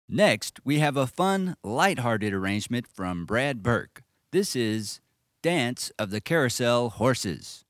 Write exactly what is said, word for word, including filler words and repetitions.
Next, we have a fun, light-hearted arrangement from Brad Burke. This is Dance of the Carousel Horses.